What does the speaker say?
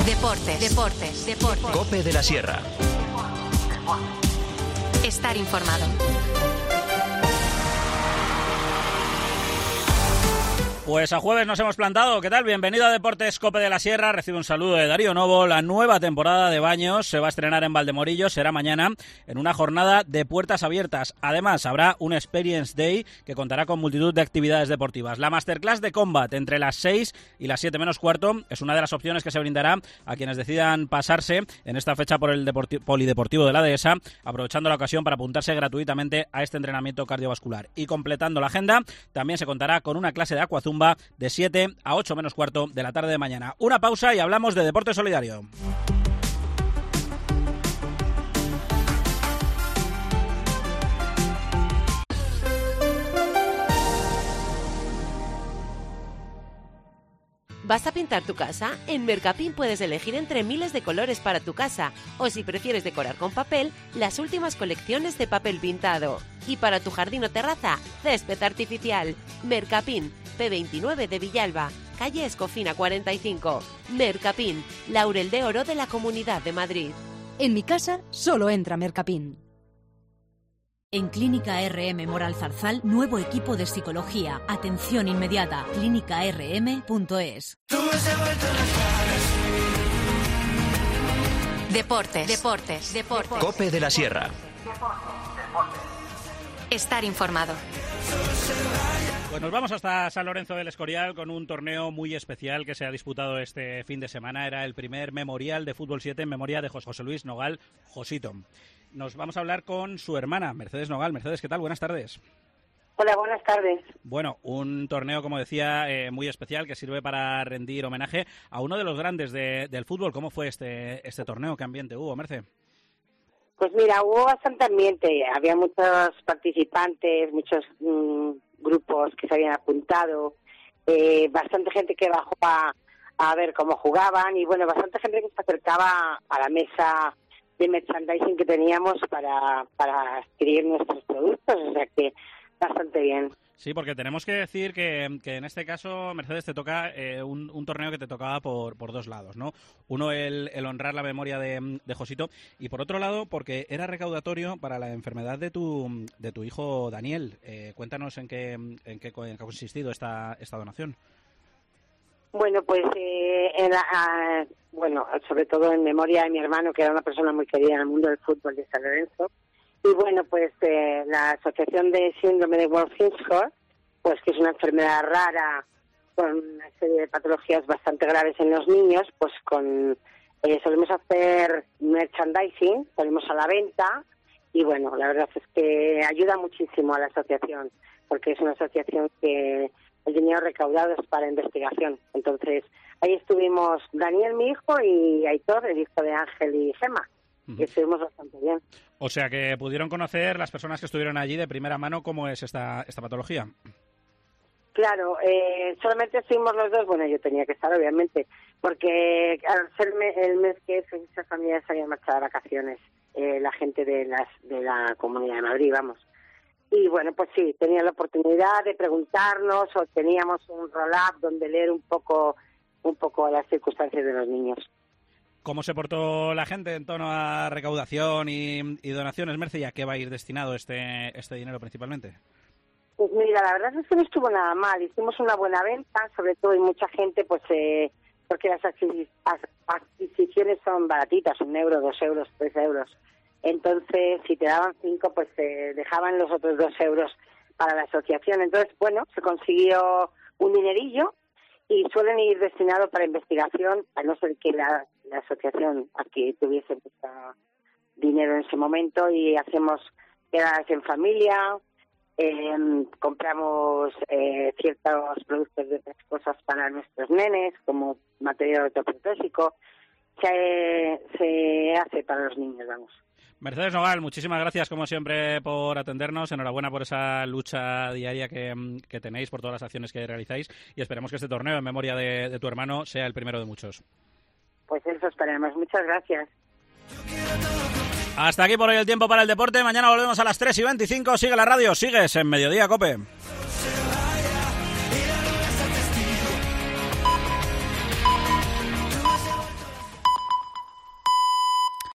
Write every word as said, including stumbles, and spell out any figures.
Deportes, deportes, deportes. COPE de la Sierra. Estar informado. Pues a jueves nos hemos plantado. ¿Qué tal? Bienvenido a Deportes COPE de la Sierra. Recibe un saludo de Darío Novo. La nueva temporada de Baños se va a estrenar en Valdemorillo. Será mañana en una jornada de puertas abiertas. Además, habrá un Experience Day que contará con multitud de actividades deportivas. La Masterclass de Combat entre las seis y las siete menos cuarto es una de las opciones que se brindará a quienes decidan pasarse en esta fecha por el Deporti- Polideportivo de la Dehesa, aprovechando la ocasión para apuntarse gratuitamente a este entrenamiento cardiovascular. Y completando la agenda, también se contará con una clase de aquazumba de siete a ocho menos cuarto de la tarde de mañana. Una pausa y hablamos de deporte solidario. ¿Vas a pintar tu casa? En Mercapin puedes elegir entre miles de colores para tu casa, o si prefieres decorar con papel, las últimas colecciones de papel pintado. Y para tu jardín o terraza, césped artificial. Mercapin, P veintinueve de Villalba, calle Escofina cuarenta y cinco. Mercapin, Laurel de Oro de la Comunidad de Madrid. En mi casa solo entra Mercapin. En Clínica R M Moral Zarzal, nuevo equipo de psicología. Atención inmediata. clínica r m punto es. Deportes, deportes, deportes. COPE de la Sierra. Estar informado. Pues nos vamos hasta San Lorenzo del Escorial con un torneo muy especial que se ha disputado este fin de semana. Era el primer memorial de Fútbol siete en memoria de José Luis Nogal, Josito. Nos vamos a hablar con su hermana, Mercedes Nogal. Mercedes, ¿qué tal? Buenas tardes. Hola, buenas tardes. Bueno, un torneo, como decía, eh, muy especial que sirve para rendir homenaje a uno de los grandes de, del fútbol. ¿Cómo fue este, este torneo? ¿Qué ambiente hubo, Merce? Pues mira, hubo bastante ambiente. Había muchos participantes, muchos mmm, grupos que se habían apuntado, eh, bastante gente que bajó a, a ver cómo jugaban y, bueno, bastante gente que se acercaba a la mesa de merchandising que teníamos para, para adquirir nuestros productos, o sea que bastante bien. Sí, porque tenemos que decir que, que en este caso, Mercedes, te toca eh, un, un torneo que te tocaba por, por dos lados, ¿no? Uno, el, el honrar la memoria de, de Josito, y por otro lado, porque era recaudatorio para la enfermedad de tu, de tu hijo Daniel. Eh, cuéntanos en qué, en qué, en qué ha consistido esta, esta donación. Bueno, pues, eh, en la, uh, bueno, sobre todo en memoria de mi hermano, que era una persona muy querida en el mundo del fútbol de San Lorenzo. Y bueno, pues eh, la Asociación de Síndrome de Wolf-Hindschor, pues que es una enfermedad rara con una serie de patologías bastante graves en los niños, pues con eh, solemos hacer merchandising, ponemos a la venta y bueno, la verdad es que ayuda muchísimo a la asociación, porque es una asociación que el dinero recaudado es para investigación. Entonces, ahí estuvimos Daniel, mi hijo, y Aitor, el hijo de Ángel y Gemma, uh-huh. Y estuvimos bastante bien. O sea, que pudieron conocer las personas que estuvieron allí de primera mano cómo es esta, esta patología. Claro, eh, solamente estuvimos los dos, bueno, yo tenía que estar, obviamente, porque al ser me, el mes que muchas familias se habían marchado de vacaciones, eh, la gente de, las, de la Comunidad de Madrid, vamos. Y bueno, pues sí, tenía la oportunidad de preguntarnos o teníamos un roll-up donde leer un poco, un poco las circunstancias de los niños. ¿Cómo se portó la gente en torno a recaudación y, y donaciones, Merce? ¿Y a qué va a ir destinado este, este dinero principalmente? Pues mira, la verdad es que no estuvo nada mal. Hicimos una buena venta, sobre todo, y mucha gente, pues, eh, porque las adquisiciones son baratitas, un euro, dos euros, tres euros. Entonces, si te daban cinco, pues eh, dejaban los otros dos euros para la asociación. Entonces, bueno, se consiguió un dinerillo y suelen ir destinados para investigación, a no ser que la, la asociación aquí tuviese mucho dinero en ese momento, y hacemos quedadas en familia, eh, compramos eh, ciertos productos de otras cosas para nuestros nenes, como material ortoprotésico, se, se hace para los niños, vamos. Mercedes Nogal, muchísimas gracias como siempre por atendernos. Enhorabuena por esa lucha diaria que, que tenéis, por todas las acciones que realizáis, y esperemos que este torneo en memoria de, de tu hermano sea el primero de muchos. Pues eso esperemos. Muchas gracias. Hasta aquí por hoy el tiempo para el deporte. Mañana volvemos a las tres y veinticinco. Sigue la radio, sigues en Mediodía COPE.